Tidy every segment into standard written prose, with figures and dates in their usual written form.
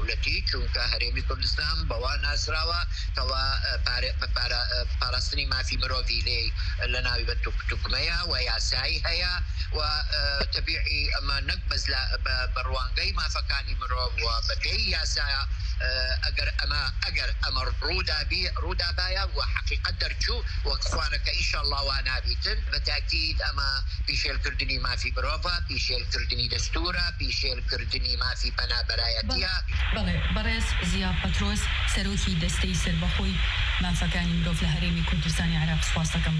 دەوڵەتی چونکە هەرێمی کوردستان بەوا ناسراوە کەوا پاراستنی مافی مرۆڤی لێ لە ناوی بە توکمەیە و یاسایی هەیە و تەبیعی ئەمە نەک بەس بە ڕوانگەی مافەکانی مرۆڤ و بەپێی یاسایە ئەگەر ئەمە ڕوودابایە و حقیقەت دەرچوو وەک خوانەکە ئیشەڵڵا وا نابیتن بە تاکید ئەمە پیشێلکردنی مافی مرۆڤە، پیشێلکردنی دەستورە، پیشێلکردنی مافی پەنابەرایەتیە. بەڵێ بەڕێز زیا پەترۆس سەرۆکی دەستەی سەربەخۆی مافەکانی مرۆڤ لە هەرێمی کوردستانی عێراق سوپاس دەکەم.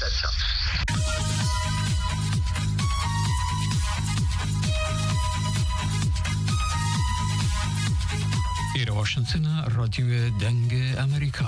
ئێرە واشنتنە ڕادیۆ دەنگ ئەمریکا.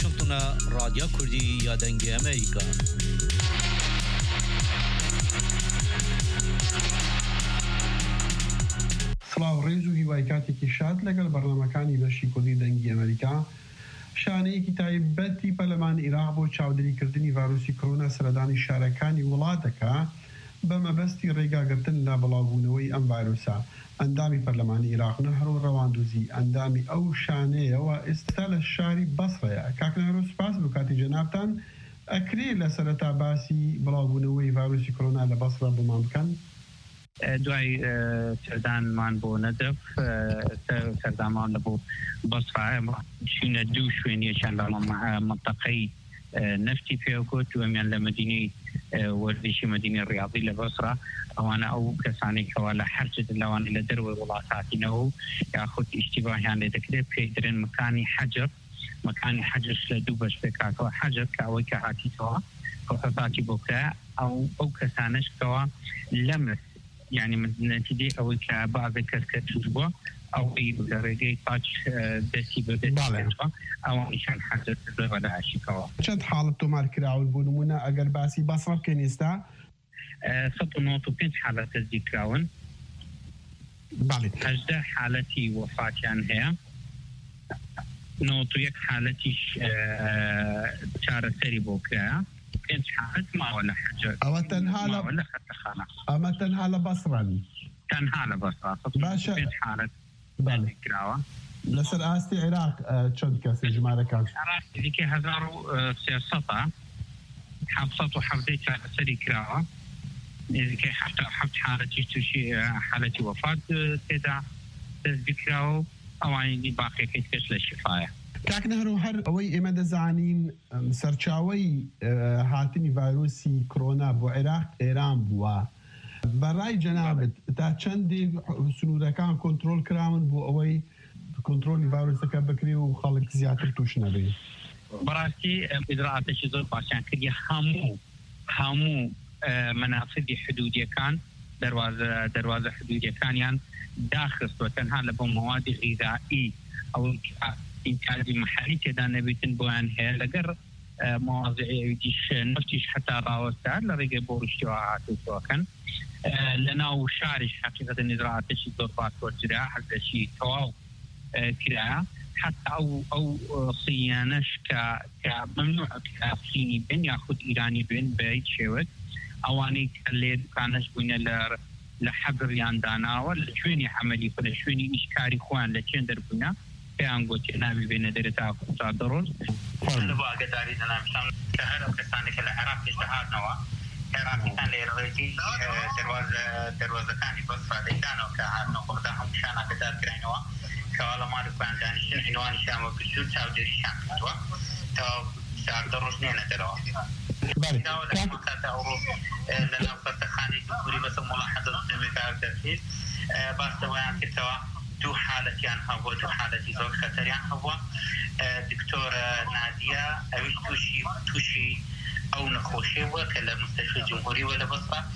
واشنطن راديو كردي يا دنگ أمريكا. سڵاو ڕێز و هیوای کاتێکی شاد لەگەڵ بەرنامەکانی بەشی کوردی دەنگی ئەمریکا. شانەیەکی تایبەتی پەرلەمان عێراق بۆ چاودێریکردنی ڤایرۆسی کۆرۆنا سەردانی شارەکانی وڵاتەکە بە مەبەستی ڕێگاگرتن لە بەڵاوبوونەوەی ئەم ڤایرۆسە. ئەندامی پەرلەمانی عێراق نەهڕۆ ڕەواندوزی ئەندامی ئەو شانەیەوە ئێستا لە شاری بەسڕەیە. کاکنەهرۆ سوپاس بۆ کاتی جەنابتان. ئەکرێ لە سەرەتا باسی بەڵاوبوونەوەی ڤایرۆسی کۆرۆنا لە بەسڕە بۆمان بکەن؟ دوای سەردانمان بۆ نەدەف سەردانمان لە بۆ بەسڕە چینە دوو شوێنیەکیان لە منتەقەی نفتی پێوەکوت دووەمیان لە مدینەی وەرزشی مدینەی ڕیاضی لە بەسڕە. ئەوانە ئەو کەسانێکەوە لە هەرچێت لەوانە لە دەروی وڵاتاتینەوە و یاخود ئیشتیباهیان لێ دەکرێت پێدرێن مکانی حەجر. مکانی حەجرش لە دوو بەش پێکاتەوە حەجر کە ئەوەی کە هاتیتەوە خۆفەتی بۆکە ئەو کەسانش کەەوە لەمر یعنی نەتیجەی ئەوەی کە بەعضێ کەس کە توش بووە ئەوەی لە ڕێگەی پاچ دەستی بەدەستەوە ئەوانیشان حەجر کردووە لە عاشیکەوە. چەند حاڵەت تۆمار کراون بۆ نمونە ئەگەر باسی بەسڕە بکەین ئێستا 195 حالەت تەزدیق کراون. 18 حالەتی وەفاتیان هەیە. 91 حالەتیش چارەسەری بۆ کرایە. 5 حالەت ماوە لە حەجر. ئەوە ئەمە تەنها لە بەسڕن؟ تەنها لە بەسڕ. باشە 5 حالەت کراوە. لەسەر ئاستی عێراق چەند کەسی ژمارەکان؟ دیکە 1300 770 چارەسەری کراوە. نزیکەی 77 حالەتی تووشی حالەتی وەفات تێدا تەزدیق کراوە و ئەوانی باقیەکەی کەس لە شفاایە. کاکنەهرۆ هەر ئەوەی ئێمە دەزانین سەرچاوەی هاتنی ڤایرۆسی کۆرۆنا بۆ عێراق ئێران بووە. بەڕای جەنابەت تا چەندێک سنوورەکان کۆنترۆل کراون بۆ ئەوەی کۆنترۆلی ڤایرۆسەکە بکرێ و خەڵک زیاتر توش نەبێ؟ بەڕاستی ئیجراعاتێکی زۆر باشیان کردی. هەموو منافذی حدودیەکان دەواازە حدودیەکانیان داخستوە تەنها لە بۆ مەوادی غیزایی ئەو ئینتاجی محلی تێدا نەبێتن بۆیان هەیە لەگەر مواضعیش نفتیش حتا ڕاوەستا لە ڕێگەی بۆ ڕشتیەوە هاتووەکەن لە ناو شاریش حقیقەتە نزراعاتێکی زۆر باشوەرجرا هەردەشی تەواو کرایە. حتى او صيانش كممنوع كصيني بين ياخذ ايراني بين بيت شوت اواني اللي كانش بين لحجر ياندانا ولا شويني عملي ولا شويني اشكاري اخوان لتشندر بنا كان قلت نابي بين درتا قطع دروس انا بقى قداري انا مشان كهرب كسانك العراق اجتهاد نوا العراق كان لي دروازه كان بس فديدانو كانو قدام مشان قدار كرينوا كوالا مالو كان دانشين عنوان شامو بسود تاودري شام توا تو سار دروسنين دروا لما كانت أوروب لنا فتخاني دكتوري بس ملاحظة المكان تركيز بس ويان كتوا دو حالتيان هو دو حالتي زوج خطريان هو دكتورة نادية أوش توشي أو نخوشي وكلا مستشفى الجمهوري ولا بصرة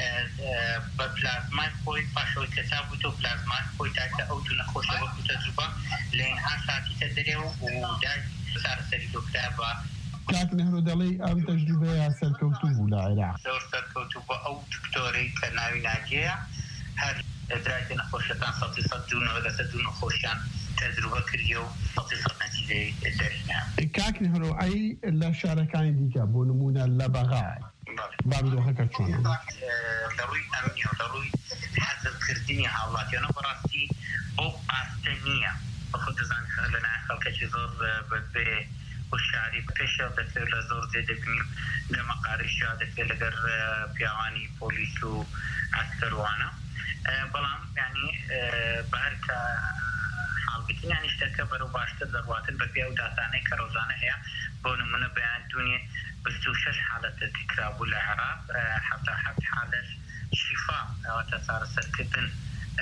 ببلازما خوي باشوي كتابته بلازما خوي تاعته أو دو نخوشي وكو تجربة لين عاشاتي تدريو وداج صار سريدو كتابة كاکنەهرۆ دەڵێ ئەم تەجروبەیە سەرکەوتوو بوو لە عێراق. زۆر سەرکەوتوو بوو ئەو دکتۆرەی کە ناوی نادیەیە هەر درایتە نەخۆشیەکان 100% دوو نەخۆشیان تەجروبە کردیە و 100% نەتیجەی دەرهێنا. کاکنەهرۆ ئەی لە شارەکانی دیکە بۆ نمونە لە بەغا بابدۆخەکە چۆنە؟ لە ڕووی ئەمنیە و لە ڕووی حەزرکردنی هاوڵاتیانە بەڕاستی بۆ ئاستە نییە. بەخۆ دەزانێت لەلایەن خەڵکێکی زۆر بێ وشاري بكشة دكتور لزور زي دكني لما قارشة دكتور لقر بيواني بوليس وعسكر وانا بلام يعني بهرك حال بكين يعني اشتكى برو باشتر ضربات ببيع وداتاني كروزانة هي بون من بيان الدنيا بستوشش حالة الذكرى بالعراق حتى حالة شفاء وتصار سكتن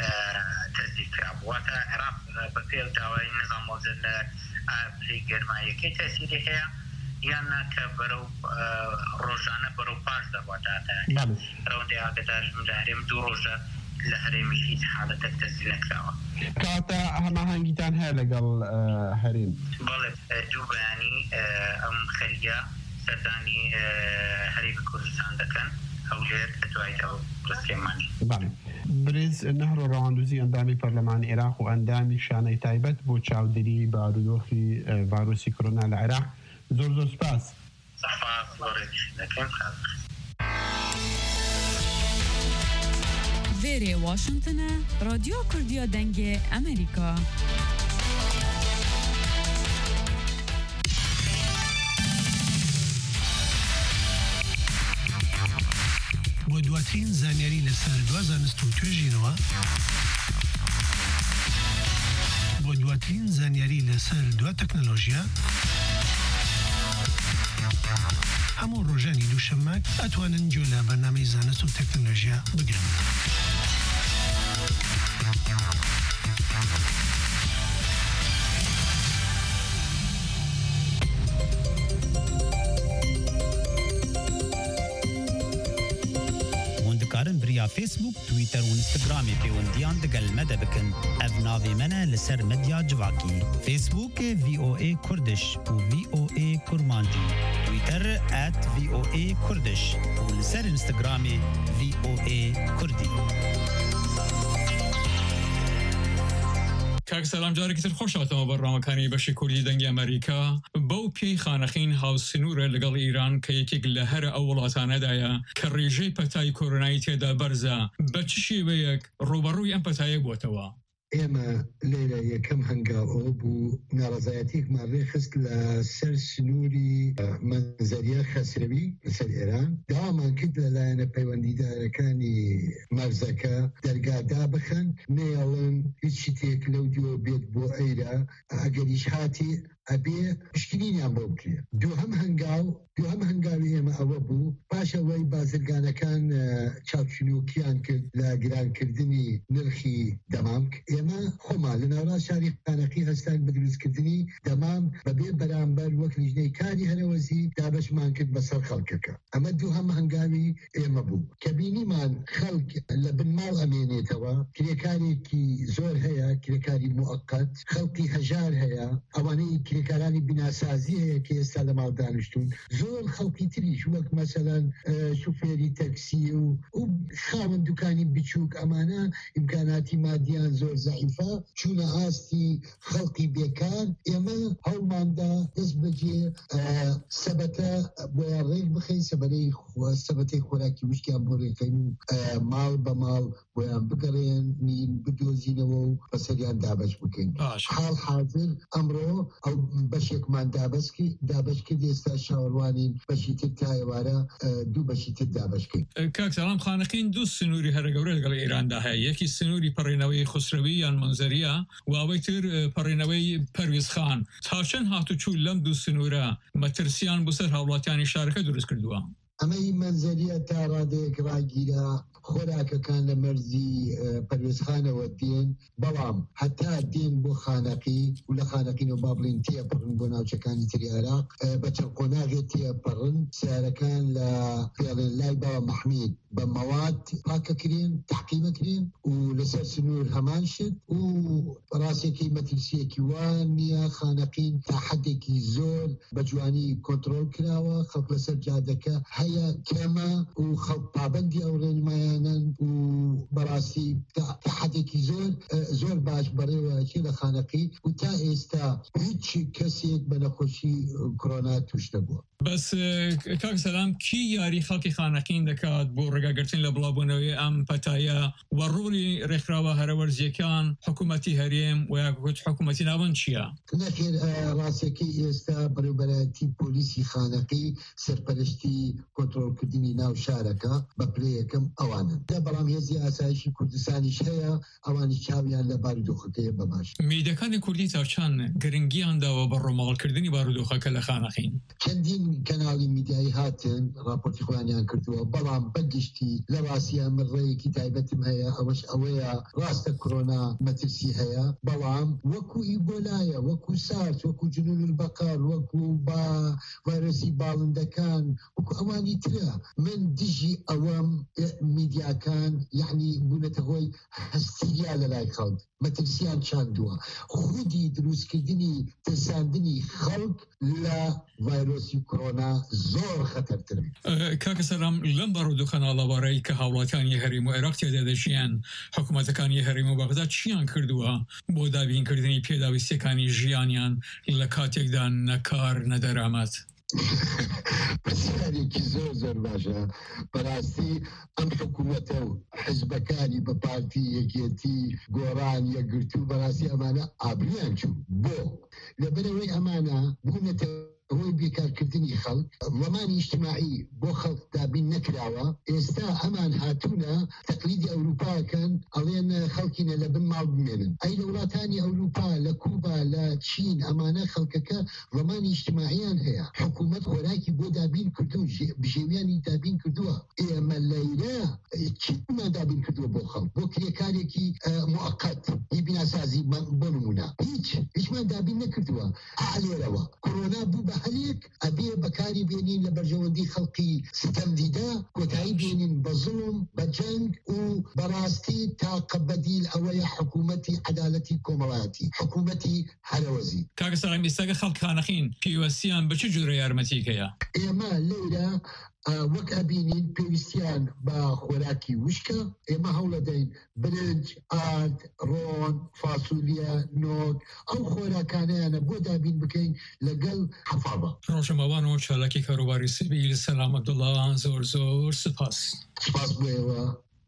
تذكرى واتا عراق ببيع وداوي نظام وزن بلی گرمایی که تأثیری هست یا نه که برو روزانه برو پاش دروازه روندی آگدار لهرم دو روزه لهرمش هیچ حالت تزیین نکرده. کاتە هەماهەنگیتان هەیە لەگەڵ هەرێم؟ بەڵێ دوو بەیانی ئەم خەریە سەردانی هەرێمی کوردستان دەکەن هەولێر دوای ئەو ڕستێمانی. برز نهر ڕەواندوزی ئەندامی پەرلەمانی عێراق و ئەندامی شانەی تایبەت بۆ چاودێری بارودۆخی ڤایرۆسی کۆرۆنا لە عێراق. زۆر سپاس. وێرێ واشنگتنە رادیۆ کوردیا دەنگێ ئەمریکا. بۆ دواترین زانیاری لەسەر دوا زانست و توێژینەوە بۆ دواترین زانیاری لەسەر دوا تەکنۆلۆژیا هەموو ڕۆژانی دووشەممە ئەتوانن گوێ لە بەرنامەی زانست و تەکنۆلۆژیا بگرن. بریا فیسبوک، تویتر و انستغرامی پیوندیان دگل مده بکن. اف ناوی منه لسر مدیا جواکی. فیسبوک VOA کردش و VOA کرمانجی. تویتر @VOA کردش و لسر انستغرامی VOA کردی. کاک سلام جارێکی تر خۆشاتەوە بەڕامەکانی بەشی کوردی دەنگی ئەمریکا بەو پێی خانەخین هاوسنوورە لەگەڵ ئیران کە یەکێک لە هەرە ئەو وڵاتانەدایە کە ڕێژەی پەتای کۆرۆنایی تێدا بەرزە بە چ شێوەیەک ڕوبەڕووی ئەم پەتایە بووتەوە؟ ئێمە لێرە یەکەم هەنگاوەوە بوو ناڕەزایەتێکمان ڕێخست لە سەر سنووری منزەریە خەسرەوی لەسەر ئێران. داوامان کرد لەلایەنە پەیوەندیدارەکانی مەرزەکە دەرگادا بخەن نێڵن هیچ شتێک لەو دیوە بێت بۆ ئەیرە ئەگەریش هاتی ئەبێ پشکنینیان بۆ بکرێ. دووهەم هەنگاوی ئێمە ئەوە بوو پاشەوەی بازرگانەکان چاوچنووکیان کرد لە گرانکردنی نرخی دەمامک. ئێمە خۆمان لە ناوڕاست شاری خانەقی هەستان بە دروستکردنی دەمام بەبێ بەرامبەر وەک لیژنەی کاری هەرەوەزی دابەشمان کرد بەسەر خەڵکەکە. ئەمە دووهەم هەنگاوی ئێمە بوو کە بینیمان خەڵک لە بنماڵ ئەمێنێتەوە. کرێکارێکی زۆر هەیە، کرێکاری موقت، خەڵکی هەژار هەیە، ئەوانەی کرێکارانی بیناسازی هەیە کە ئێستا لە ماڵ دانیشتون، زۆر خەڵکی تریش وەک مەسەلەن شوفێری تەکسی و خاوەن دوکانی بچووک ئەمانە ئیمکاناتی مادیان زۆر زەعیفە چوونە ئاستی خەڵکی بێکار. ئێمە هەوڵماندا دەست بەجێ سەبەتە بۆیان ڕێک بخەین، سەبەتەی خۆراکی وشکیان بۆ ڕێکەین و ماڵ بە ماڵ بۆیان بگەڕێن نین بدۆزینەوە و بەسەریان دابەش بکەین. حاڵ حاضر ئەمڕۆ ئەو بەشێکمان دابەش کرد، ئێستا شاوەڕوانین بەشی تر تا ئێوارە دوو بەشی تر دابەشکەین. کاک سەلام خانەخین دوو سنووری هەرە گەورە لەگەڵ ئێراندا هەیە، یەکی سنووری پەڕێنەوەی خسرەوی یان منزەریە و ئەوەی تر پەڕێنەوەی پەرویز خان. تا چەند هاتوچوو لەم دوو سنوورە مەترسیان بۆ سەر هاوڵاتیانی شارەکە دروست کردووە؟ ئەمەی منزەریە تا ڕادەیەک ڕاگیرە خۆراکەکان لە مەرزی پەروێزخانەوە دێن، بەڵام هەتا دێن بۆ خانەقی و لە خانەقین و بابلین تێپەڕن بۆ ناوچەکانی تری عێراق بە چەند قۆناغێ تێپەڕن. سیارەکان لە پێڵێن لای باوە مەحمید بە مەواد پاکەکرێن، تحقیمەکرێن و لەسەر سنوور هەمان شت و ڕاستێکی مەترسیەکی وان نییە. خانەقین تا حدێکی زۆر بە جوانی کۆنتڕۆل کراوە، خەڵک لەسەر جادەکە هەیە کەمە و خەڵک پابەندی ئەو ڕێنمایانن و بەڕاستی تا حدێکی زۆر باش بەڕێوەچی لە خانەقی و تا ئێستا هیچ کەسێک بە نەخۆشی کۆرۆنا توش نەبووە. بەس کاک سەلام کی یاری خەڵکی خانەقین دەکات بۆ ڕێگاگرتن لە بڵاوبوونەوەی ئەم پەتایە و ڕووی ڕێکخراوە هەرەوەرزیەکان حکوومەتی هەرێم و یاکوت حکوومەتی ناوەند چییە؟ نەخێر ڕاستەکەی ئێستا بەڕێوەبەرەتی پۆلیسی خانەقی سەرپەرشتی کۆنتڕۆڵکردنی ناو شارەکە بە پلە یەکەم ئەوانن. بەڵام هێزی ئاسایشی کوردستانیش هەیە، ئەوانی چاویان لە بارودۆخەکەیە بەباش. میدەکانی کوردی تاوچان گرنگیانداوە بە ڕۆماڵکردنی بارودۆخەکە لە خانەقین. چەندین کەناڵی میدیایی هاتن ڕاپۆرتی خۆیانیان کردووە، بەڵام بەگشتی لە ڕاستیە من ڕێیەکی تایبەتم هەیە، ئەوەش ئەوەیە ڕاستە کۆرۆنا مەترسی هەیە، بەڵام وەکو ئیبۆلایە، وەکو سارس، وەکو جنون البەقەر، وەکو ڤایرۆسی باڵندەکان، وەکو وەکو ئەوانی ترە من دژی ئەوەم میدیاکان یعنی بوونەتە هۆی هەستیریا لە لای خەڵک مەترسیان چاندووە خودی دروستکردنی ترساندنی خەڵک لە ڤایرۆسی کۆرۆنا زۆر خەتەرترن. کاکە سەلام لەم بەڕوودوو خەناڵەوارەی کە هاوڵاتیانی هەرێم و عێراق تێدا دەژیان حکوومەتەکانی هەرێم و بەغداد چیان کردووە بۆ دابینکردنی پێداویستیەکانی ژیانیان لە کاتێکدا نەکار نەدەرامەت؟ پرسیارێکی زۆر باشە بەڕاستی ئەم حکوومەتە و حزبەکانی بە پارتی یەکێتی گۆڕان یەکگرتو بەڕاستی ئەمانە ئابرویان چوو بۆ لەبەرەوەی ئەمانە بوونەتە هۆی بێکارکردنی خەڵک ڕۆمانی ئیجتیماعی بۆ خەڵک دابین نەکراوە ئێستا ئەمان هاتوونە تەقلیدی ئەوروپاکەن ئەڵێن خەڵکینە لە بن ماڵ بمێنن ئەی لە وڵاتانی ئەوروپا لە کوبا لە چین ئەمانە خەڵکەکە ڕۆمانی ئیجتیماعیان هەیە حکوومەت خۆراکی بۆ دابین کردو بژێویانی دابین کردووە ئێمە لەیرە چیمان دابین کردووە بۆ خەڵک بۆ کرێکارێکی موقت هی بیناسازی بۆ نمونە هیچمان دابین نەکردووە ئالێرەوە کۆرۆنا بوو بە هەرێک ئەبێ بەکاری بێنین لە بەرژەوەندی خەڵقی ستەم دیدا کۆتایی بێنین بە زوڵم بە جەنگ و بەڕاستی تاقە بەدیل ئەوەیە حکوومەتی عەدالەتی کۆمەڵایەتی حکوومەتی هەرەوەزی. کاکە سەلام ئێستاکە خەڵک خانەخین پێوەستیان بە چ جۆرە یارمەتیکەیە؟ ئێمە لێرە وەک ئەبینین پێویستیان بە خۆراکی وشکە ئێمە هەوڵەدەین برنج ئارد ڕۆن فاسولیە نۆک ئەو خۆراکانیانە بۆ دابین بکەین لەگەڵ حەفاڵە. ڕۆژەمەوانەوە چالاکی کاروباری سیبیل سەلام عەبدوڵڵا زۆر سپاس بۆ ئێوە.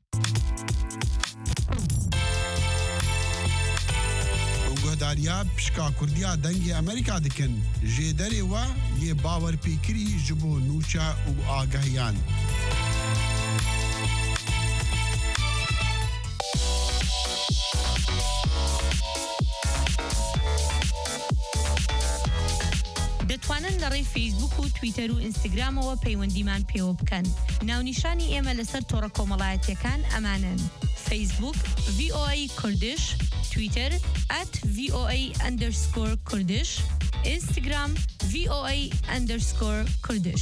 گۆداریا پشکا کوردیا دەنگی ئەمریکا دکن ژێدەرێ وە یێ باوەرپێکری ji bo nûça û agahiyan. دەتوانن لەڕێی فەیسبوک و تویتەر و ئینستاگرامەوە پەیوەندیمان پێوە بکەن. ناونیشانی ئێمە لەسەر تۆڕە کۆمەڵایەتیەکان ئەمانن: فەیسبوک VOA کوردش، تویتر @VOA_Kurdish، Instagram VOA_Kurdish.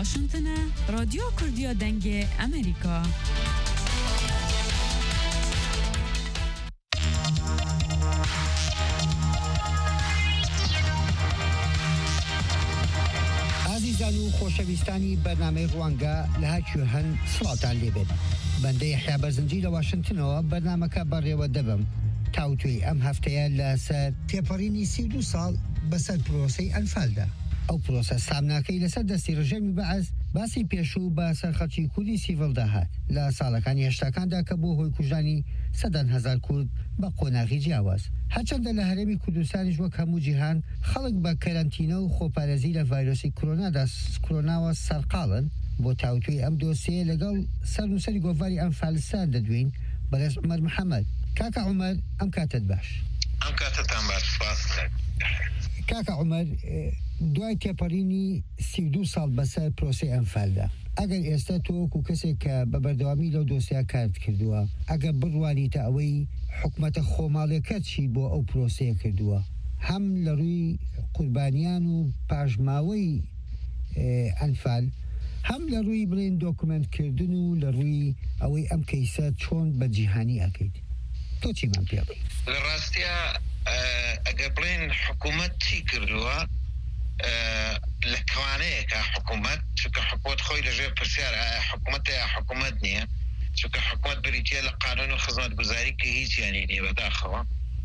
واشنطن رادیو کردیا دنگ امریکا. عزیزان و خۆشەویستانی بەرنامەی ڕوانگە لە هەرکوێ هەن سڵاتان لێبێت. بەندەی یحیا بەرزنجی لە واشنتنەوە بەرنامەکە بەڕێوە دەبم تاوتوی ئەم هەفتەیە لەسەر تێپەڕینی 32 ساڵ بەسەر پرۆسەی ئەنفالدا. ئەو پرۆسە سامناکەی لەسەر دەستی ڕژێمی بەعەز باسی پێشوو بە سەرخەڵکی کوردی سیڤڵدا هات لە ساڵەکانی هێشتاکاندا کە بۆ هۆی کوژانی سەدان هەزار کورد بە قۆناغی جیاواز. هەرچەندە لە هەرێمی کوردستانیش وەک هەموو جیهان خەڵک بە کەرەنتینە و خۆپارێزی لە ڤایرۆسی کۆرۆناوە سەرقاڵن. بۆ تاوتوی ئەم دۆسیە لەگەڵ سەرنووسەری گۆڤاری ئەنفالستان دەدوین بەڕێز عومەر محەممەد. کاکە عومەر ئەم کاتت باش. ئەم کاتتان باش. کاکە عومەر دوای تێپەڕینی 32 ساڵ بەسەر پرۆسی ئەنفالدا ئەگەر ئێستا تۆ وەکو کەسێک کە بە بەردەوامی لەو دۆسیا کارت کردووە ئەگەر بڕوانیتە ئەوەی حکومەتە خۆماڵیەکە چی بۆ ئەو پرۆسەیە کردووە هەم لە ڕووی قوربانیان و پاژماوەی ئەنفال هەم لە ڕووی بڵێن دۆکومنتکردن و لە ڕووی ئەوەی ئەم کەیسە چۆن بە جیهانی ئەکەیت تۆ چیمان پێ بڵێ؟ لە ڕاستیە ئەگەر بڵێن حکوومەت چی کردووە لە کوانەیەکە حکوومەت چونکە حکوومەت خۆی لەژێر پرسیار حکوومەت یا حکوومەت نییە چونکە حکوومەت بریتە لە قانون و خزمەتگوزاری کە هیچیانی نییە بەداخەوە.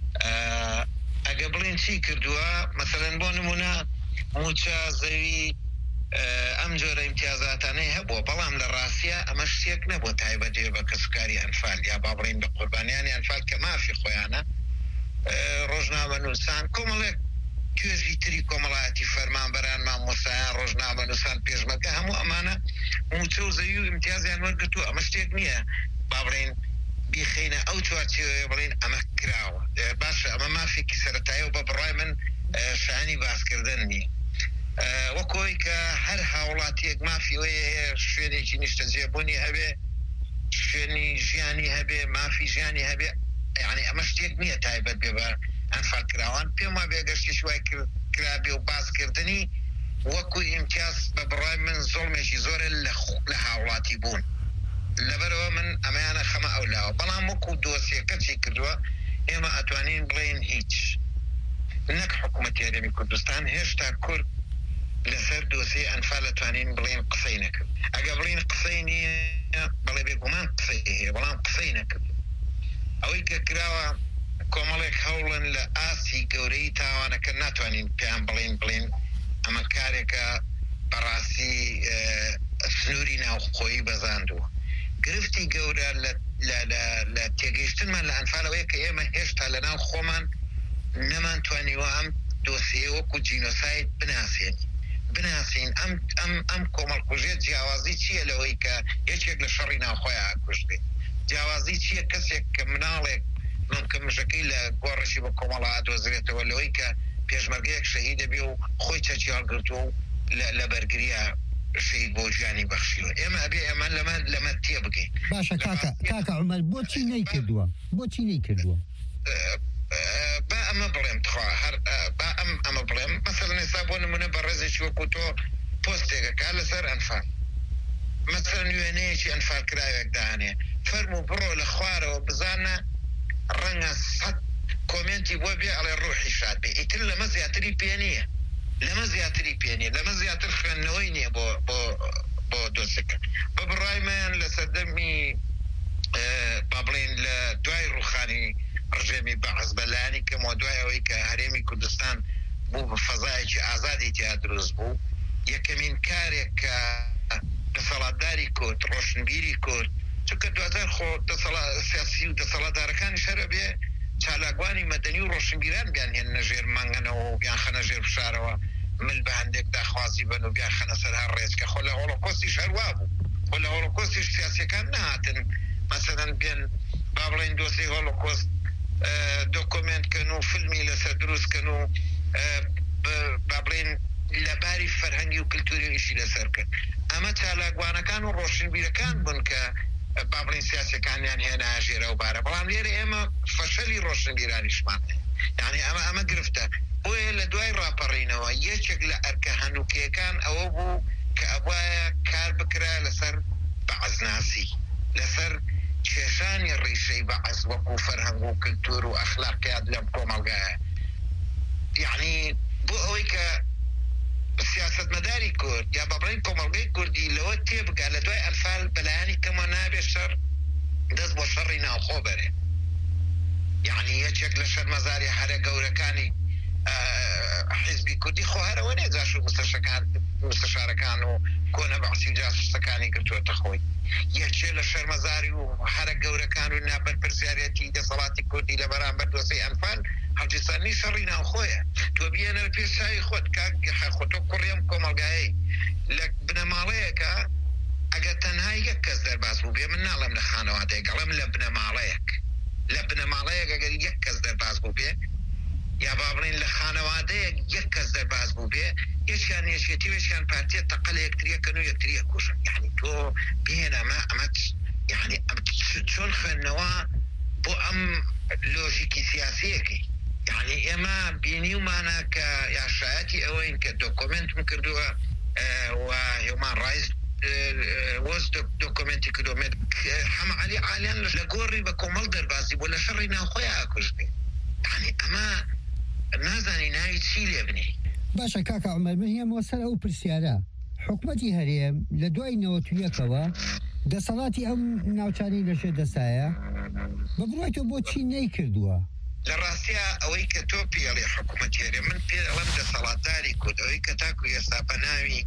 ئەگەر بڵێن چی کردووە مەسەلەن بۆ نمونە موچە زەوی ئەم جۆرە ئیمتیازاتانەی هەبووە بەڵام لە ڕاستیە ئەمە شتێک نەبوو تایبەتێ بە کەسوکاری ئەنفال یا با بڵێن بە قوربانیانی ئەنفال کە مافی خۆیانە ڕۆژنامە نووسان کۆمەڵێک توێژی تری کۆمەڵایەتی فەرمانبەران مامۆستایان ڕۆژنامە نووسان پێشمەرگە هەموو ئەمانە موچە و زەوی و ئیمتیازیان وەرگرتووە ئەمە شتێک نییە با بڵێن بیخینە ئەو چوارچێوەیە بڵێن ئەمە کراوە باشە ئەمە مافێکی سەرەتایە و بە بڕای من شایانی باسکردن نییە وەکۆی کە هەر هاوڵاتیەک مافیەوەیە هەیە شوێنێکی نیشتەجێبوونی هەبێ شوێنی ژیانی هەبێ مافی ژیانی هەبێ یعنی ئەمە شتێک نییە تایبەت بێ بە ئەنفال کراوان پێم وایە بێگەشتی شوای کرابێ و باسکردنی وەکو ئیمتیاز بە بڕای من زۆڵمێکی زۆرە لە هاوڵاتی بوون لەبەرەوە من ئەمەیانە خەمە ئەولاوە بەڵام وەکو دۆسیەکە چی کردووە ئێمە ئەتوانین بڵێن هیچ نەک حکوومەتی هەرێمی کوردستان هێشتا کورد لەسەر دۆسی ئەنفال ئەتوانین بڵێن قسەی نەکرد ئەگە بڵین قسەی نییە بەڵێ بێگومان قسەی هەیە بەڵام قسەی نەکرد ئەوەی کە کراوە کۆمەڵێک هەوڵن لە ئاسی گەورەی تاوانەکە ناتوانین پێیان بڵێن ئەمە کارێکە بەڕاستی سنووری ناوخۆیی بەزاندووە گرفتی گەورە لە تێگەیشتنمان لە ئەنفالەوەی کە ئێمە هێشتا لە ناو خۆمان نەمانتوانیوە ئەم دۆسیە وەکو جینۆساید بناسین ئەم کۆمەڵکوژێت جیاوازی چییە لەوەی کە یەکێک لە شەڕی ناوخۆیە ئاکوژێت جیاوازی چییە کەسێک کە مناڵێک ممکن مژەکەی لە گۆڕشی بە کۆمەڵا دۆزرێتەوە لەوەی کە پێشمەرگەیەک شەهید دەبێ و خۆی چەچیال گرتووە و لە بەرگریە شەهید بۆ ژیانی بەخشیوە ئێمە ئەبێ ئەمە لەمە تێ بگەین. باشە کاکە عومەر بۆچی نەیکردووە با ئەمە بڵێم با ئەمە بڵێم مەسەڵەن ئێستا بۆ نمونە بە ڕێزێکی وەکو تۆ پۆستێکەکە لەسەر ئەنفال مەسەڵەن وێنەیەکی ئەنفال کراوێک داهەنێ فەرموو بڕۆ لە خوارەوە بزانە ڕەنگە 100 کۆمنتی بۆ بێ ئەڵێ ڕوحی شاد بێ ئیتر لەمە زیاتری پێ نییە لەمە زیاتر خوێندنەوەی نییە بۆ دۆسەکە بە بڕایمان لە سەردەمی با بڵێن لە دوای ڕوخانی ڕژێمی بەعز بەلایانی کەمەوە دوای ئەوەی کە هەرێمی کوردستان بوو بە فەزایەکی ئازادی تیا دروست بوو یەکەمین کارێک کە دەسەڵاتداری کورد ڕۆشنبیری کورد چونکە دواتر خۆ سیاسی و دەسەڵاتدارەکانی شەرە بێ چالاکوانی مەدەنی و ڕۆشنبیران بیان هێنە ژێر مانگەنەوە و بیان خەنە ژێر فشارەوە مل بە هەندێک داخوازی بن و بیان خەنە سەر هەر ڕێز کە خۆ لە هۆڵۆکۆستی شەروا بوو خۆ لە هۆڵۆکۆستی سیاسیەکان نهاتن مەسەلەن بێن با بڵێن دۆسی هۆڵۆکۆست دۆکۆمنتکەن و فیلمی لەسەر دروستکەن و با بڵێن لەباری فەرهەنگی و کللتوری ئیشی لەسەرکەن ئەمە چالاکوانەکان و ڕۆشنبیرەکان بوون کە با بڵێن سیاسەکانیان هێنا ژێرە و بارە بەڵام لێرە ئێمە فەشەلی ڕۆشنبیرانیشمان یعنی ئەمە گرفتە بۆیە لە دوای ڕاپەڕینەوە یەکێک لە ئەرکە هەنووکیەکان ئەوە بوو کە ئەوایە کار بکرا لەسەر بەعەزناسی لەسەر کێشانی ڕیشەی بەعەز وەکو فەرهەنگ و کلتور و ئەخلاقیات لەم کۆمەڵگایە یعنی بۆ ئەوەی کە سیاستمەداری کورد یا بەڵێن کۆمەڵگەی کوردی لەوە تێبگا لە دوای ئەنفال بەلایانی کەمە نابێت شەڕ دەست بۆ شەڕی ناوخۆ بەرێ یعنی یەکێک لە شەرمەزاری هەرە گەورەکانی حیزبی کوردی خۆ هەرەوە نێجاش و مستەشارەکان و کۆنە بەعسی جاسوسەکانی گرتووەتە خۆی یەکێ لە شەرمەزاری و هەرە گەورەکان و نابەرپرسیارەتی دەسەڵاتی کوردی لە بەرامبەر دۆسەی ئەنفال هەڵگیرسانی شەڕی ناوخۆیە تۆ بێنە پێشاوی خۆت خۆتۆ کوڕیم کۆمەڵگایەی لە بنەماڵەیەکە ئەگەر تەنها یەک کەس دەرباز بوو بێ من ناڵم لە خانەوادەیە گەڵم لە بنەماڵەیەک ئەگەر یەک کەس دەرباز بوو بێ یا با بڵێن لە خانەوادەیەک یەک کەس دەرباز بوو بێ یەکیان نێشێتی وێکیان پارتیە تەقە لە یەکتریەکەن و یەکتریە کوژن یعنی تۆ بێنە ئەمە یعنی چۆن خوێندنەوە بۆ ئەم لۆژیکی سیاسیەکەی یعنی ئێمە بینیومانە کە یاشایەتی ئەوەین کە دۆکۆمنتم کردووە و هێمان ڕایز وەز دۆکۆمنتی کیلۆمتر هەمە عەلی عالیان لە گۆڕی بە کۆمەڵ دەربازی بۆ لە شەڕی ناوخۆی ئاکوژبێ یعنی ئەمە نازانی ناوی چی لێ بنی باشە کاکە عومەر من هێمەوە سەر ئەو پرسیارە حکومەتی هەرێم لە دوای نەوەتویەکەوە دەسەڵاتی ئەم ناوچانی لەشێ دەسایە بە بڕای تۆ بۆچی نەیکردووە لە ڕاستیە ئەوەی کە تۆ پێڵێ حکومەتی هەرێم من پێڵم دەسەڵاتداری کورد ئەوەی کە تاکو ئێستا بە ناوی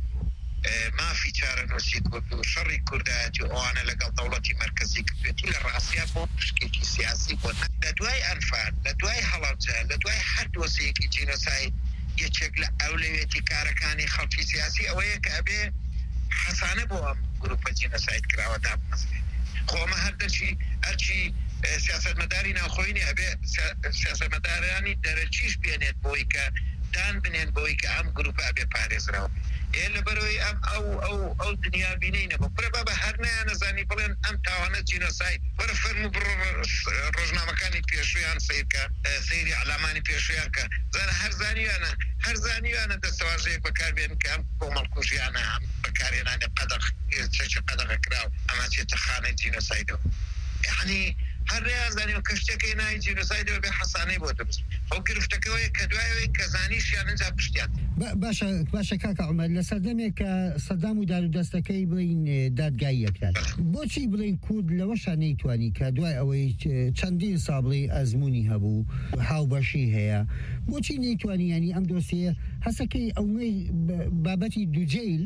مافی چارەنووسی کورد و شەڕی کوردایەتی ئەوانە لەگەڵ دەوڵەتی مەرکەزی کردوێتی لە ڕاستیە بۆ پشکێکی سیاسی بۆ لە دوای ئەنفال لە دوای هەڵەبجە لە دوای هەر دۆسەیەکی جینۆساید یەکێک لە ئەولەوێتی کارەکانی خەڵکی سیاسی ئەوەیە کە ئەبێ حەسانە بۆ ئەم گروپە جینۆساید کراوە دابمەزێ خۆمە هەرچی سیاستمەداری ناوخۆینی ئەبێ سیاستمەدارانی دەرەچیش بێنێت بۆی کە دان بنێن بۆی کە ئەم گروپە ئەبێ پارێزراوە ئێ لە بەرەوەی ئەو دنیا بینینە بۆ پرە بە هەر نەیانەزانی بڵێن ئەم تاوانە جینۆساید وەرە فەرمو بڕۆ ڕۆژنامەکانی پێشویان سیرکە سەیری عەلامانی پێشویان کە زانە هەر زانیوانە دەستەواژەیەک بەکاربێن کە ئەم کۆمەڵکوژیانە بەکارهێنانی قەدەغ چەکی قەدەغە کراو ئەمە چێتە خانەی جینۆسایدەوە یعنی هەر ڕێیانزانی و کەشتەکەی ناوی جینۆسایدەوە بێ حەسانەی بۆ دەبست ئەو گرفتەکەوەیە کە دوایەوەی کە زانیشیان ئەنجا پشتیان باشە کاکە عومەر لە سەردەمێک کە سەدام و دارودەستەکەی بڵین دادگایی یەکران بۆچی بڵین کورد لەوەشان نەیتوانی کە دوای ئەوەی چەندین ساڵی ئەزمموی هەبوو هاوبەشی هەیە بۆچی نەیتوانی ینی ئەم دۆسیە هەسەکەی ئەوەی بابەتی دووجیل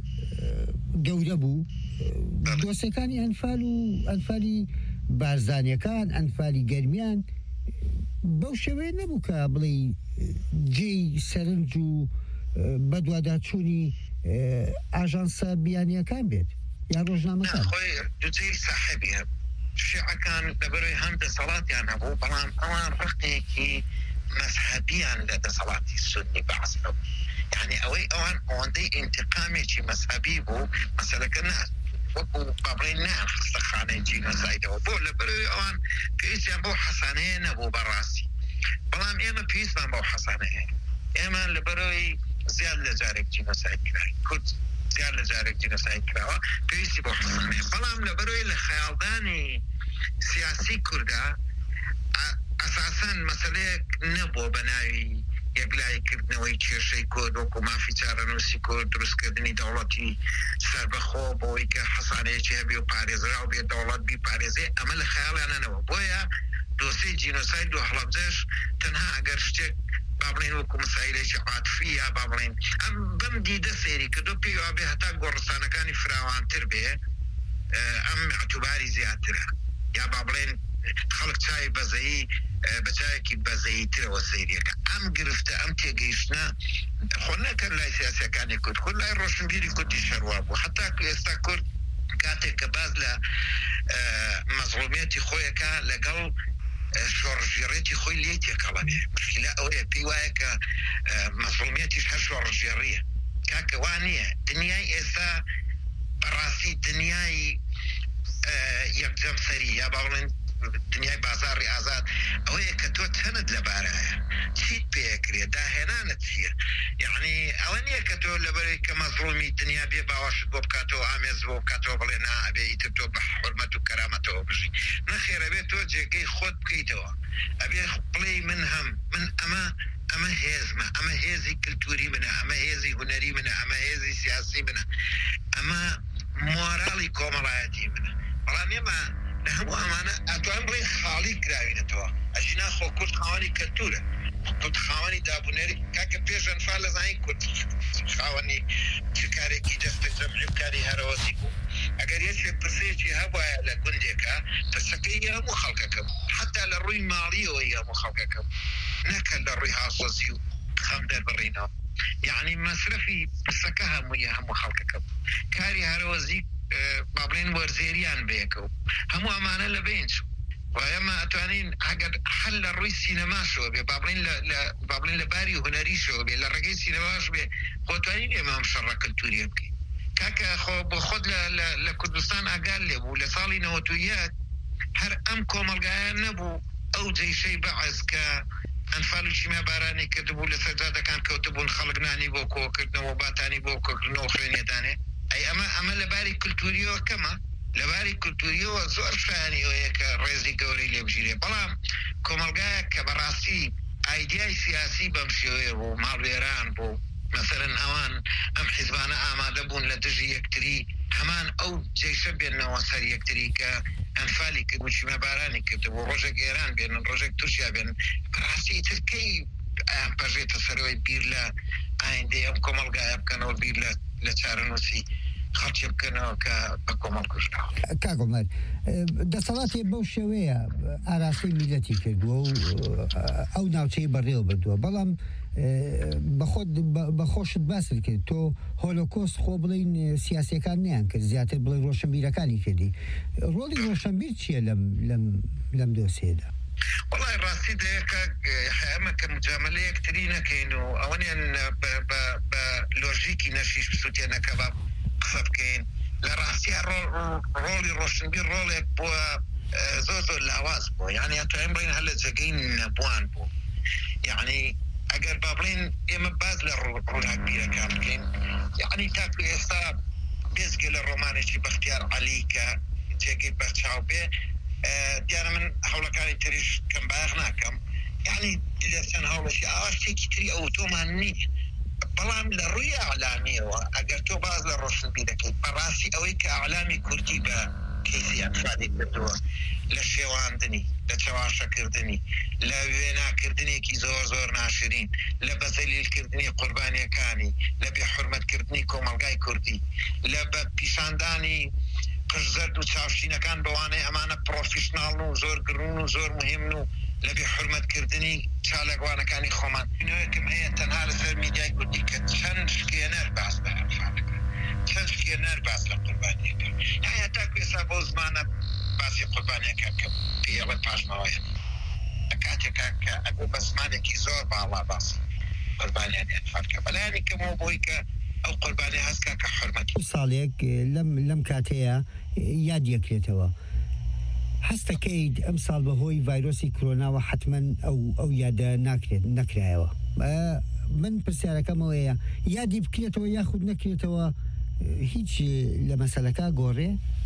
گەورە بوو دۆسەکانی ئەنفال و ئەنفالی بارزانیەکان ئەنفالی گەرمیان بەو شێوەیە نەبوو کە بڵێ جێی سەرنج و بەدواداچوونی ئاژانسە بیانیەکان بێت یا ڕۆژنامەکان خۆی دوجێی ساحبی هەب شیعەکان لەبەرەوەی هەم دەسەڵاتیان هەبوو بەڵام ئەوان ڕقێکی مەذهبیان لە دەسەڵاتی سونی بەعەز بوو یعنی ئەوەی ئەوان ئەوەندەی ئینتقامێکی مەذهبی بوو مەسەلەکە ناس وەکو بابڵێن ناخستە خانەی جینۆسایدەوە بۆ لەبەرەوەی ئەوان پێویستیان بۆ حەسانەیە نەبوو بەڕاستی بەڵام ئێمە پێویستمان بەو حەسانەیە ئێمە لەبەرەوەی زیاد لە جارێک جینۆساید کراوە کورد زیاد لە جارێک جینۆساید کراوە پێویستی بۆ حەسانەیە بەڵام لەبەرەوەی لە خەیاڵدانی سیاسی کووردا ئەساسەن مەسەلەیەک نەبووە بە ناوی یەکلایکردنەوەی کێشەی کورد وەکو مافی چارەنووسی کورد دروستکردنی دەوڵەتی سەربەخۆ بۆی کە حەسانەیەکی هەبێ و پارێزراو بێت دەوڵەت بی پارێزێ ئەمە لە خەیاڵیانەوە بۆیە دۆسەی جینۆساید و هەڵەبجەش تەنها ئەگەر شتێک با بڵێن وەکو مسایلێکی عاتفی یا با بڵێن ئەم بەم دیدە سەیری کردو پێی وابێ هەتا گۆڕستانەکانی فراوانتر بێ ئەم اعتوباری زیاترە یا با بڵێن خەڵک چای بەزەیی بەچایەکی بەزەییترەوە سەیریەکە ئەم گرفتە ئەم تێگەیشتە خۆ نەکرد لای سیاسەکانی کورد خۆ لای ڕۆشنبیری کوردی شەروا بوو حتا ئێستا کورد کاتێک کە باز لە مەزڵومیەتی خۆیەکە لەگەڵ شۆڕژێڕێتی خۆی لێ تێکەڵەبێ مشکلە ئەوەیە پێی وایە کە مەزڵومیەتیش هەر شۆڕژێڕیە کاکە وا نییە دنیای ئێستا بەڕاستی دنیای یەکجەم سەری یا با بڵێن دنیای بازاری ئازاد ئەوەیە کە تۆ چەند لەبارایە چیت پێکرێت داهێنانت چییە یعنی ئەوە نییە کە تۆ لەبەرەی کە مەزڵومی دنیا بێ باوەشت بۆ بکاتەوە ئامێز بۆ بکاتەوە بڵێ نابێ ئیتر تۆ بە حورمەت و کەرامەتەوە بژی نەخێرە بێت تۆ جێگەی خۆت بکەیتەوە ئەبێ بڵێ من ئەمە هێزمە ئەمە هێزی کللتوری منە ئەمە هێزی هوەری منە ئەمە هێزی سیاسی منە ئەمە مۆراڵی کۆمەڵایەتی منە بەڵام ئێمە لە هەموو ئەمانە ئەتوان بڵێ خاڵی کراوینەتەوە ئەژینا خۆ کورد خاوەنی کەلتورە کورد خاوەنی دابوونەری کاکە پێش ئەنفال لە زانی کورد خاوەنی چ کارێکی دەستە جەمعی کاری هەرەوەزی بوو ئەگەر یەکێک پرسەیەکی هەبوایە لە گوندێکە پرسەکەی هەموو خەڵکەکە بوو حتا لە ڕووی ماڵیەوەی هەموو خەڵکەکە بوو نەکە لە ڕووی هاسۆزی و خەم دەربڕینەوە یعنی مەسرفی پرسەکە هەموو خەڵکەکە بوو کاری هەرەوەزی با بڵێن وەرزێریان بەیەکەوە هەموو ئەمانە لە بین چوو وایەمە ئەتوانین ئەگەر هەل لە ڕووی سینەماشەوە بێ با بڵێن لە باری هوەریشەوە بێ لە ڕێگەی سینەماش بێ خۆتوانین ئێمە ئەم شەڕە کەلتوریە بکەین کاکە خۆ بۆ خۆت لە کوردستان ئاگار لێبوو لە ساڵی 91 هەر ئەم کۆمەلگایە نەبوو ئەو جەیشەی بەعز کە ئەنفال و چیمە بارانی کردبوو لە سەرجادەکان کەوتبوون خەڵکنانی بۆ کۆکردنەوە باتانی بۆ کۆکردنەوە خوێنێدانێ ئەی ئەمە لەباری کللتوریەوە کەمە لەباری کللتوریەوە زۆر شایانیەوەیە کە ڕێزی گەورەی لێبژیرێ بەڵام کۆمەلگایە کە بەڕاستی ئایدیای سیاسی بەم شێوەیە بوو ماڵوێران بوو مثلەن ئەوان ئەم حیزبانە ئامادە بوون لە دژی یەکتری هەمان ئەو جێشە بێنەوە سەر یەکتری کە ئەنفالی کرد و چیمە بارانی کرد بۆ ڕۆژێک ئێران بێنن ڕۆژێک تووشیا بێن بەڕاستی ترکەی ئەم پەژێتە سەرەوەی بیر لە ئایندەی ئەم کۆمەلگایە بکەنەوە بیر لە چارەنووسی خەڵکی بکەنەوە کە بە کۆمەڵ کوژراوە کاگۆمەر دەسەڵاتی بەو شێوەیە ئاراستەی میلەتی کردووە و ئەو ناوچەی بەڕێوە بردووە بەڵام بەخۆشت باست کرد تۆ هۆلۆکۆست خۆ بڵین سیاسەکان نیان کرد زیاتر بڵێ ڕۆشنبیرەکانی کردی ڕۆڵی ڕۆشنبیر چییە لەم دۆسێدا وڵای ڕاستی دەیەکە ئەمە کە مجاملە یەکتری نەکەین و ئەوەنیان بە لۆژیکی نەشیش بسووتێنەکە بە قسە بکەین لە ڕاستیە ڕۆڵی ڕۆشنبیر ڕۆڵێک بووە زۆر لاواز بوو یعنی ئەتوانین بڵێن هەر لە جێگەی نەبووان بوو یعنی ئەگەر با بڵێن ئێمە باز لە ڕووناکبیرەکان بکەین یعنی تاکو ئێستا بێزگە لە ڕۆمانێکی بەختیار عەلی کە جێگەی بەرچاو بێ دیارە من هەوڵەکانی تریش کەم باەخ ناکەم یعنی لەسەن هەوڵەشی ئاواشتێکی تری ئەوتۆمان نییە بەڵام لە ڕووی ئەعلامیەوە ئەگەر تۆ باز لە ڕۆشنبیر دەکەیت بەڕاستی ئەوەی کە ئەعلامی کوردی بە کەیسی ئەنفادی کردووە لە شێواندنی لە چاواشەکردنی لە وێناکردنێکی زۆر ناشرین لە بەزەلیلکردنی قوربانیەکانی لە بێحورمەتکردنی کۆمەلگای کوردی لە بە پیشاندانی قژزەرد و چاوشینەکان بەوانەیە ئەمانە پرۆفیشناڵ و زۆر گرون و زۆر مهم و لە بێحورمەتکردنی چالەگوانەکانی خۆمان نوێکم هەیە تەنها لەسەر میدیای کوردی کە چەند شکێنەر باس بە ئەنفالەکە چەند شکێنەر باس لە قوربانیەکە هەیە تاکو ئێستا بۆ زمانە باسی قوربانیەکە کە پێڵە پاشماوەیە کاتێکا کە ئەگۆ بە زمانێکی زۆر باڵا باسی قوربانیانی ئەنفالەکە بەلایانی کەمەوە بۆی کە ئەو قوربانی هەستکە کە حورمەتی ساڵێک لەم کاتەیە یاد یەکرێتەوە هەستەکەیت ئەم ساڵ بەهۆی ڤایرۆسی کۆرۆناوە حتمەن ئەو یادە نەکرایەوە من پرسیارەکەمەوەیە یادی بکرێتەوە یاخود نەکرێتەوە هیچ لە مەسەلەکە گۆڕێ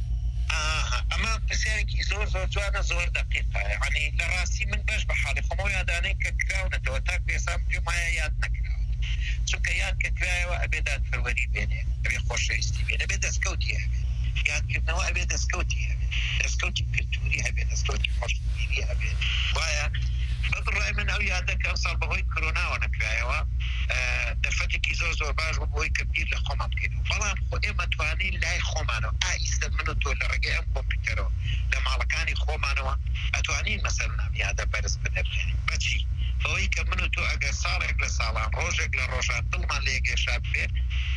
ئەمە پرسیارێکی زۆر جوانە زۆر دقیقە یعنی لە ڕاستی من بەش بە حاڵی خۆمەوە یادانەی کە کراونەتەوە تا پێسام پێمایە یاد نەکراوە چونکە یاد کە کرایەوە ئەبێ دادپەروەری بێنێ ئەبێ خۆشەویستی بێن ئەبێ دەستکەوتی هەبێ یادکردنەوە ئەبێ دەستکەوتی هەبێ دەستکەوتی کلتوری هەبێ دەستکەوتی خۆشببینی هەبێ وایە بەڕای من ئەو یادەکە ئەم ساڵ بەهۆی کۆرۆناوە نەکرایەوە دەرفەتێکی زۆر باش بوو بۆی کە بیر لە خۆمان بکەین بەڵام خۆ ئێمە توانین لای خۆمانەوە ئایستە من و تۆ لە ڕێگەی ئەم کۆمپیوتەرەوە لە ماڵەکانی خۆمانەوە ئەتوانین مەسەڵەن ئەم یادە بەرز بنەبێنین بەچی بەوەی کە من و تۆ ئەگەر ساڵێک لە ساڵان ڕۆژێک لە ڕۆژان دڵمان لێگەشا بێت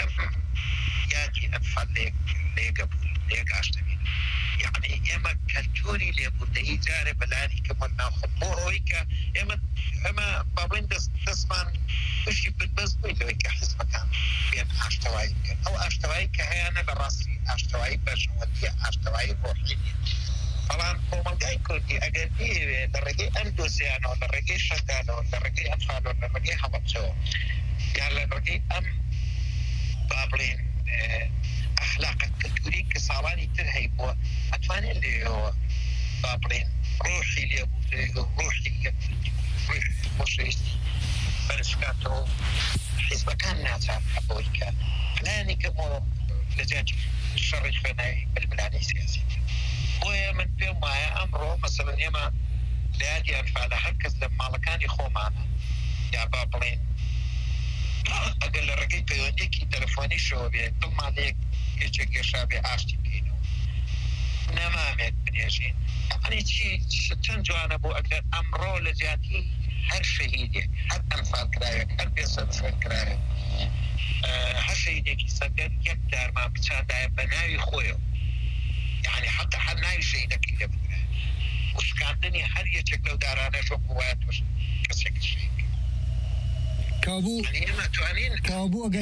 یادی ئەنفال لێگە بوو لێک ئاشتەبین یعنی ئێمە کەلتوری لێبوردەیی جارێ بەلاری کەمە ناخۆ بۆ ئەوەی کە ئێمە بابڵین دەستمان بشی بەس بووی لەوەی کە حزبەکان بێن ئاشتەوایی بکەن ئەو ئاشتەوایی کە هەیەە لە ڕاستی ئاشتەوایی بەژەوەتیە ئاشتەوایی ڕۆحینی بەڵام کۆمەلگای کوردی ئەگەر بێوێ لە ڕێگەی ئەم دۆزیانەوە لە ڕێگەی شنگانەوە لە ڕێگەی ئەنفالۆ لە ڕێگەی هەڵەبجەوە یا لە ڕێگەی ئەم با بڵێن ئەخلاقە کەلتوری کە ساڵانی تر هەیبووە ئەتوانێت لێەوە با بڵێن ڕۆحی لێبوو ڕۆحی خۆشەویستی بەرزکاتەوە حیزبەکان ناچار ئەبەوەی کە پلانی کەمەوە لە جیاتی شەڕی خوێناوی بلبلانەی سیاسی بۆیە من پێم وایە ئەمڕۆ مەسەڵەن ئێمە لە یادی ئەنفالە هەر کەس لە ماڵەکانی خۆمانە یا با بڵێن ئەگەر لە ڕێگەی پەیوەندێکی تەلەفۆنیشەوە بێ دڵمانەیەک هێچێک گێشا بێ ئاشتی بکەینەوە نەمامێک بنێژین ئەنی چەند جوانە بۆ ئەگەر ئەمڕۆ لە جیاتی هەر شەهیدێک هەر ئەنفال کرایەک هەر بێسەد کرایەک هەر شەهیدێکی سەگەر یەک دارمان بچاندایە بە ناوی خۆیەوە يعني حتى حناي شيء لكن يبغى وش كاتني هل يشكلوا دارانة شو قوات وش كسك شيء كابو أجر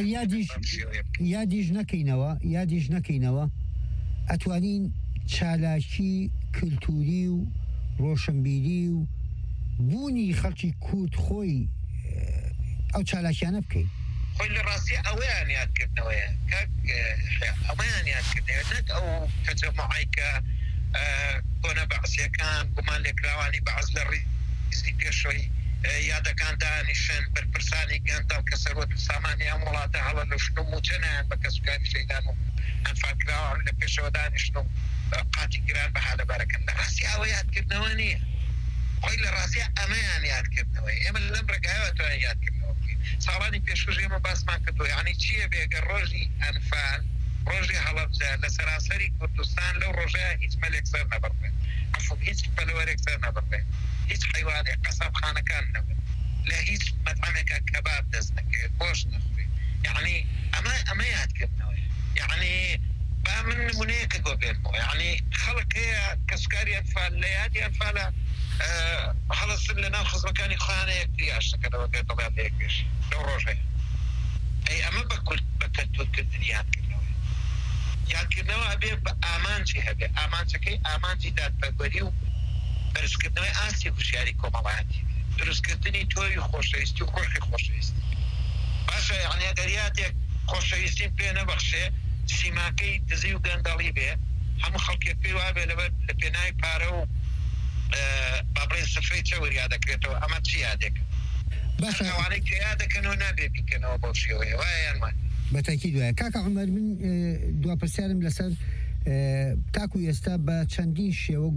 ياديش نكينوا أتوانين چالاکی کلتوری و ڕۆشنبیری و بوونی خەڵکی کورد خۆی ئەو چالاکیانە بکەین خۆی لە ڕاستی ئەوەیان یادکردنەوەیە ئەوەیان یادکردنەوە نەک ئەو تەجەمعیکە کۆنە بەعسیەکان گومان لێکراوانی بەعز لە ڕیزی پێشەوەی یادەکان دانیشن بەرپرسانی گەندەڵ کە سەروەت و سامانی ئەم وڵاتە هەڵە لە شنو موچەنیان بە کەسوکاری شەیدان و ئەنفاکراوان لە پێشەوە دانیشن و قاتی گران بەها لەبارەکەن لە ڕاستی ئەوە یادکردنەوە نییە خۆی لە ڕاستی ئەمەیان یادکردنەوەی ئێمە لەم ڕێگایەوە توانین یادکردنەوە بکەین ساڵانی پێشوەش ئێمە باسمان کردووە یعنی چییە بێگە ڕۆژی ئەنفال ڕۆژی هەڵەبجە لە سەراسەری کوردستان لەو ڕۆژەیە هیچ مەلێک سەر نەبڕبێت عفوا هیچ پەلەوەرێک سەر نەبڕبێت هیچ حیوانێک قەسابخانەکان نەبێت لە هیچ مەطعەمێکە کەباب دەست نەکرێت خۆش نەخوێت یعنی ئەمە یادکردنەوەی یعنی با من نمونەیەکە بۆ بێنمەوە یعنی خەڵک هەیە کەسکاری ئەنفال لە یادی ئەنفالە هەڵەسن لە ناو خزمەکانی خۆیانەیەک یاشتەکەنەوە بێت دەڵیان لە یەک پێش لەو ڕۆژەیە ئەی ئەمە بە کەلتورکردنی یادکردنەوە یادکردنەوە ئەبێ بە ئامانجی هەبێ ئامانجەکەی ئامانجی دادپەروەری و بەرزکردنەوەی ئاستی هوشیاری کۆمەڵایەتی دروستکردنی تۆی خۆشەویستی و ڕۆحی خۆشەویستی باشە یعنی ئەگەر یادێک خۆشەویستیم پێ نەبەخشێ سیماکەی دزی و گەندەڵی بێ هەموو خەڵکێک پێی وابێ لەبەر لە پێناوی پارە و بابڕێ سفرەی چەوەر یادەکرێتەوە ئەمە چی یادێکە ئەوانەی کە یادەکەنەوە نابێ بیکەنەوە بۆ شێوەیە وایە یانمان بەتاکید وایە کاکە عومەر من دواپرسیارم لەسەر تاکو ئێستا بە چەندین شێوە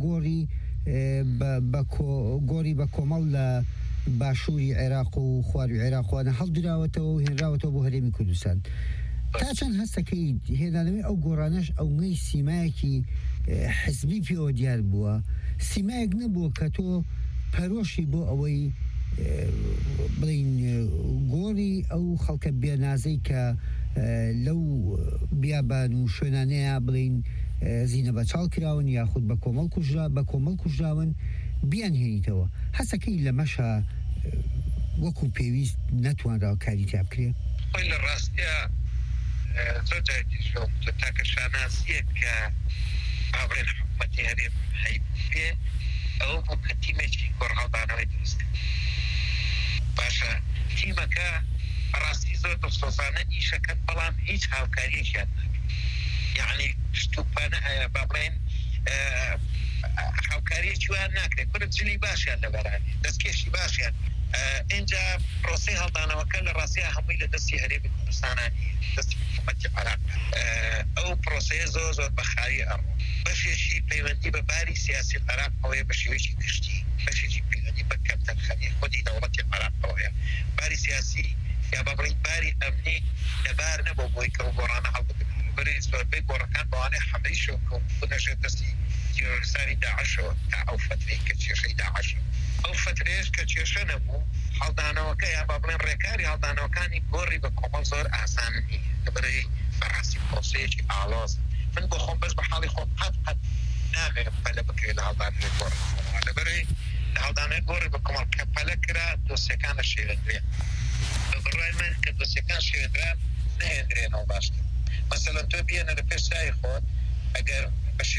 گۆڕی بە کۆمەڵ لە باشووری عێراق و خواروی عێراقوانە هەڵدراوەتەوە و هێنراوەتەوە بۆ هەرێمی کوردستان تا چەند هەستەکەی هێنانەوەی ئەو گۆڕانەش ئەو نەی سیمایەکی حزبی پێوە دیار بووە سیمایەک نەبووە کە تۆ پەرۆشی بۆ ئەوەی بڵین گۆڕی ئەو خەڵکە بێنازەی کە لەو بیابان و شوێنانەیە بڵین زینە بە چاڵ کراون یاخود بە کۆمەڵ کوژراون بیان هێنیتەوە هەستەکەی لە مەشە وەکو پێویست نەتوانراوە کاری تیا بکرێت خۆی لە ڕاستیە زۆر جایدیشۆم تاکە شانازیە کە ئابرێن حکومەتی هەرێم هەیبێ ئەوە بۆ کە تیمێکی گۆڕهەڵدانەوەی دروست باشە تیمەکە بەڕاستی زۆر دڵسۆزانە ئیشەکەن بەڵام هیچ هاوکاریەکیان ناکرێت یعنی شتوپانە با بڵێن هاوکاریەکی وان ناکرێت کورد جلی باشیان لەبەرانی دەستکێشی باشیان اینجا پرۆسی هەڵدانەوەکە لە ڕاستیە هەمووی لە دەستی هەرێمی کوردستانانی دەستی حکومەتی عێراق ئەو پرۆسەیە زۆر بەخاری ئەڕۆ بەشێکی پەیوەندی بە باری سیاسی عێراق ئەوەیە بە شێوەیەکی گشتی بەشێکی پەیوەندی بە کەمتەرخەنی خودی دەوڵەتی عێراق ئەوەیە باری سیاسی یا بە بڵین باری ئەمنی لەبار نەبوو بۆی کە گۆڕانە هەڵبگرن بەری زۆربەی گۆڕەکان بەوانەیە حەمەی شۆکە و بنەژێت دەستی تیرۆریستانی داعشەوە تا ئەو فترەی کە کێشەی داعشە ئەو فترێش کە کێشە نەبوو هەڵدانەوەکە یا با بڵێن ڕێکاری هەڵدانەوەکانی گۆڕی بە کۆمەڵ زۆر ئاسان نییە لەبەرەوەی بەڕاستی پرۆسەیەکی ئاڵۆز من بۆ خۆم بەس بە حاڵی خۆم قەت نامێت پەلە بکرێت لە هەڵدانەوەی گۆڕ لەبەرەوەی لە هەڵدانەوەی گۆڕی بە کۆمەڵ کە پەلە کرا دۆسیەکانە شێوێنرێ بە بڕای من کە دۆسیەکان شێوێنرا نەهێنرێنەوە باشتر مەسەلەن تۆ بێنە لە پێش سای خۆت ئەگەر بە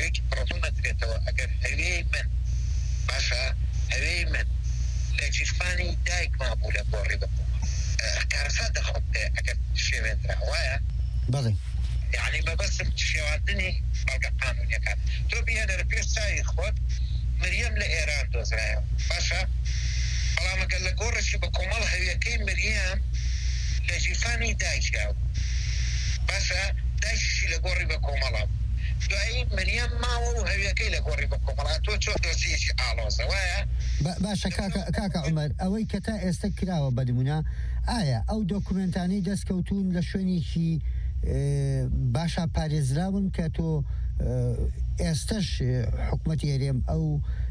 شوێکی پرۆتۆن نەدرێتەوە ئەگەر هەوێی من باشە هەوێی من لە جیرفانی دایک مابوو لە گۆڕی بکوم کارسا دەخۆت ئەگەر شێوێنرا وایە بەڵێ یعنی بەبەستم شێواردنی بەڵگە قانونیەکان تۆ بهێنە لە پێش چاوی خۆت مریەم لە ئێران دۆزرایەوە باشە بەڵام ئەگەر لە گۆڕێکی بە کۆمەڵ هەویەکەی مریەم لە جیرفانی دایکراوە باشە دایکیشی لە گۆڕی بە کۆمەڵە دوایی مریەم ماوە و هەویەکەی لە گۆڕی بە کۆمەڵە تۆ چۆ دۆسیەکی ئاڵۆزە وایە باشە کاکە عومەر ئەوەی کە تا ئێستا کراوە بەدمونە ئایا ئەو دۆکومنتانەی دەستکەوتون لە شوێنێکی باشە پارێزراون کە تۆ ئێستش حکوومەتی هەرێم ئەو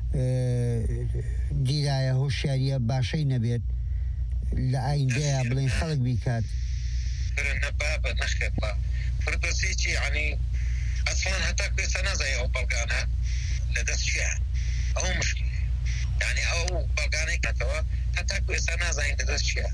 دیرایە هۆشیاریە باشەی نەبێت لە ئایندەیە بڵێن خەڵک بیکات نەبابە نەخێت فردۆسیی عنی ئەسڵان هەتا پێسە نازای ئەو بەڵگانە لە دەست چیە ئەو مشکل یعنی ئەو بەڵگانەی کاتەوە هەتا پێسە نازانین لە دەست چیە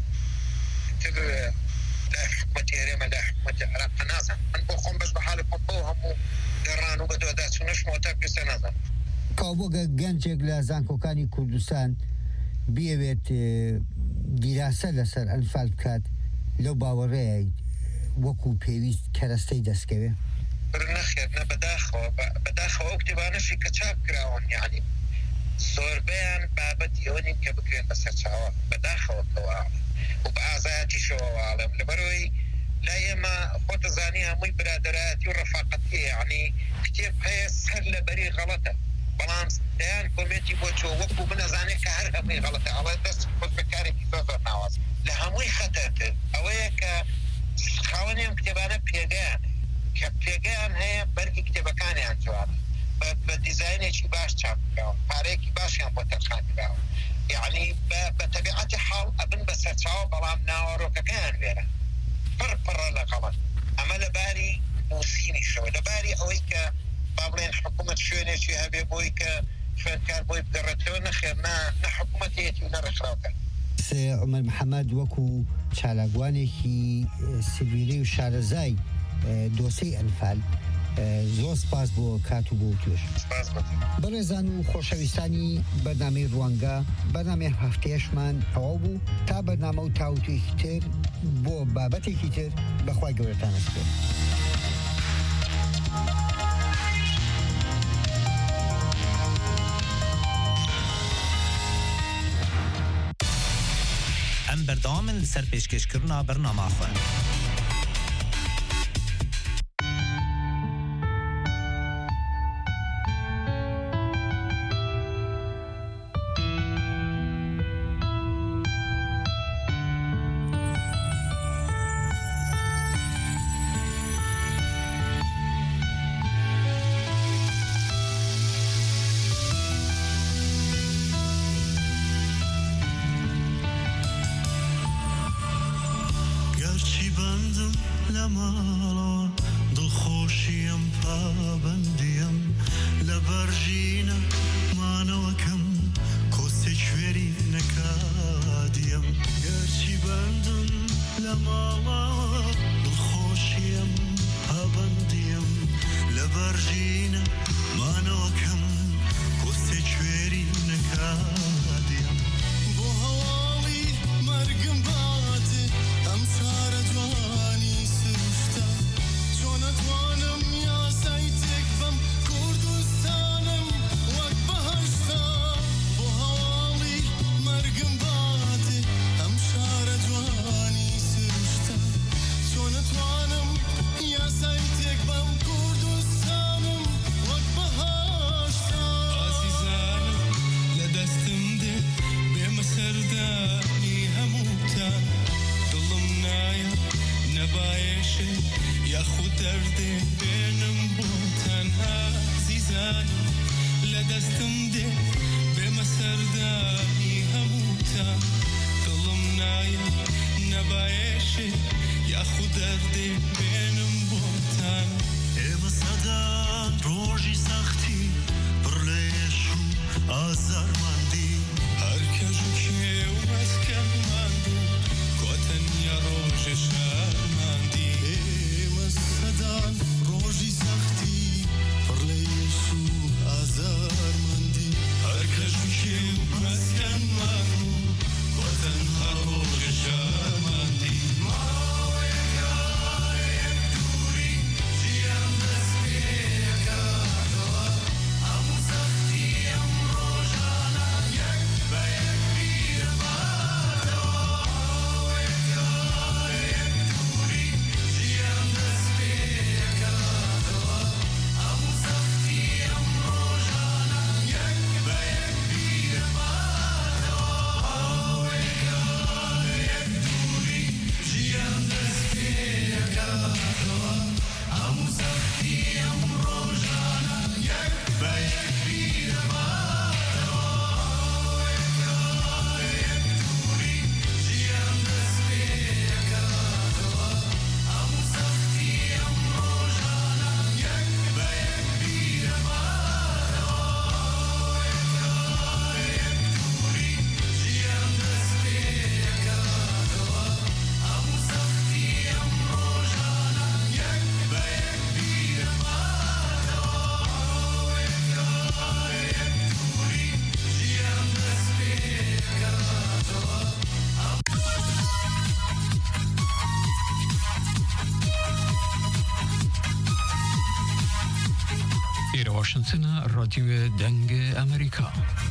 لا حکومەتی هەرێمە لا حکومەتی عێراق نازان من بۆ خۆم بەش بە حاڵی خۆم بۆ هەموو گەڕان و بەدوەدا چوونەشمەوە تا پێسە نازان کاوبۆگە گەنجێک لە زانکۆکانی کوردستان بیەوێت دیراسە لەسەر ئەنفال بکات لەو باوەڕەیە وەکو پێویست کەرەستەی دەستکەوێ نەخێت نە بەداخەوە ئەو کتێبانەشی کە چاپ کراون یعنی زۆربیان بابەتی ئەوە نین کە بکرێن بەسەر چاوە بەداخەوەکەوە و بە ئازایەتیشەوە واڵم لەبەرەوەی لا ئێمە خۆتەزانی هەمووی برادەرایەتی و ڕەفاقەتی یعنی کتێب هەیە سەر لەبەری غەڵەتە بەڵام دەیان کۆمێتی بۆ چۆ وەکو بنەزانێت کە هەر هەمووی غەڵەتە ئەڵێ دەست خۆت بەکارێکی زۆر ناواز لە هەمووی خەتەرتر ئەوەیە کە خاوەنی ئەم کتێبانە پێگەیان کە پێگەیان هەیە بەرگی کتێبەکانیان جوانە بە دیزاینێکی باش چاپ کراوە پارەیەکی باشیان بۆ تەرخان کراوە یعنی بە تەبیعەتی حاڵ ئەبن بە سەرچاوە بەڵام ناوەڕۆکەکەیان وێرە پڕ لە غەڵەت ئەمە لەباری نووسینیشەوە لەباری ئەوەی کە با بڵێن حکوومەت شوێنێکی هەبێ بۆی کە خوێندکار بۆی بگەڕێتەوە نەخێر نە حکوومەتێتی و نەڕێکخراوەکە عومەر محەممەد وەکو چالاگوانێکی سڤیلی و شارەزای دۆسەی ئەنفال زۆر سپاس بۆ کات و بۆ توێش بەڕێزان و خۆشەویستانی بەرنامەی ڕوانگە بەرنامەی هەفتەیەشمان ئەوە بوو تا بەرنامە و تاوتوێکی تر بۆ بابەتێکی تر بەخوای گەورەتانە سپێن ئەم بەردەوامن لەسەر پێشکەشکردنا بەرنامە خۆ Roji saxti, parle إلى واشنطن راديو دنگ أمريكا.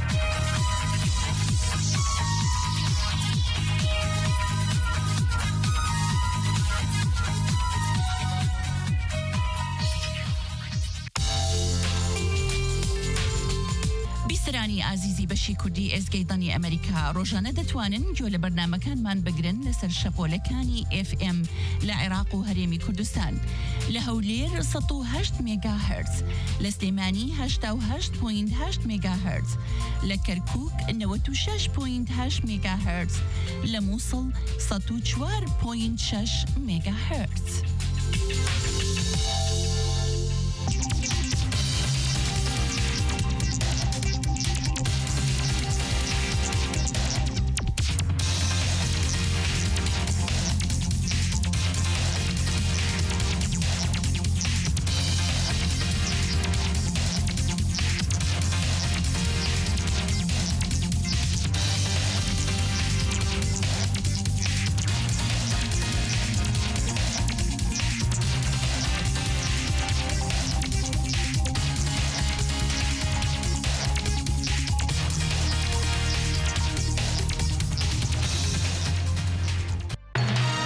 سرانی عزیزی بەشی کوردی ئێزگەی دەنگی ئەمریکا ڕۆژانە دەتوانن گوێ لە بەرنامەکانمان بگرن لەسەر شەپۆلەکانی FM لە عێراق و هەرێمی کوردستان لە هەولێر 108 مێگاهرتز، لە سلێمانی 88.8 مێگاهرتز، لە کەرکووک 96.8 مێگاهرتز، لە مووسڵ 104.6 مێگاهرتز.